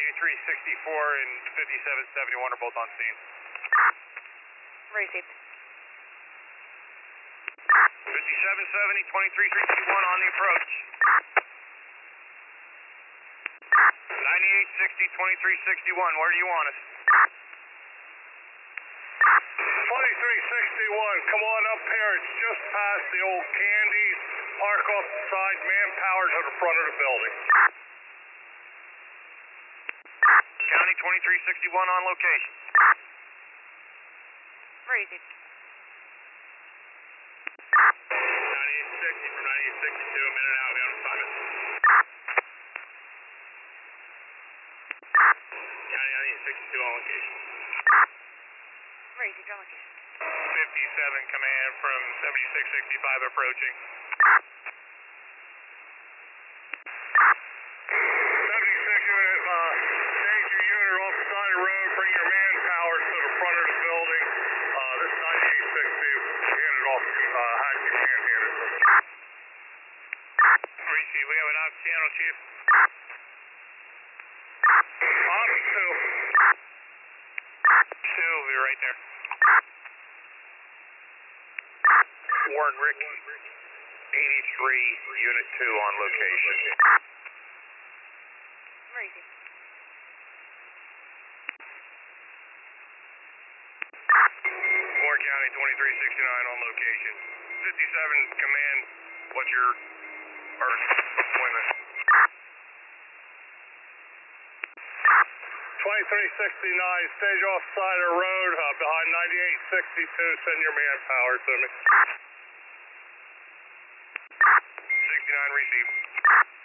and 5771 are both on scene. Received. 5770, 2361 on the approach. 9860, 2361, where do you want us? 2361, come on up here. It's just past the old Candies. Park off the side, manpower to the front of the building. County 2361 on location. Received. 9860 from 9862, a minute out, we on assignment. County 9862 on location. Received on location. 57 command from 7665 approaching. 76 unit, change your unit off the side of the road, bring your manpower to the front of the building. This 9860, hand it off, had your man hand it to me. Receive, we have an ops channel, Chief. Ops 2. 2, we're right there. Warren Rick, 83, Unit 2 on location. Received. Moore County 2369 on location. 57 command, what's your appointment? 2369, stage off side of the road, behind 9862, send your manpower to me. 69 received.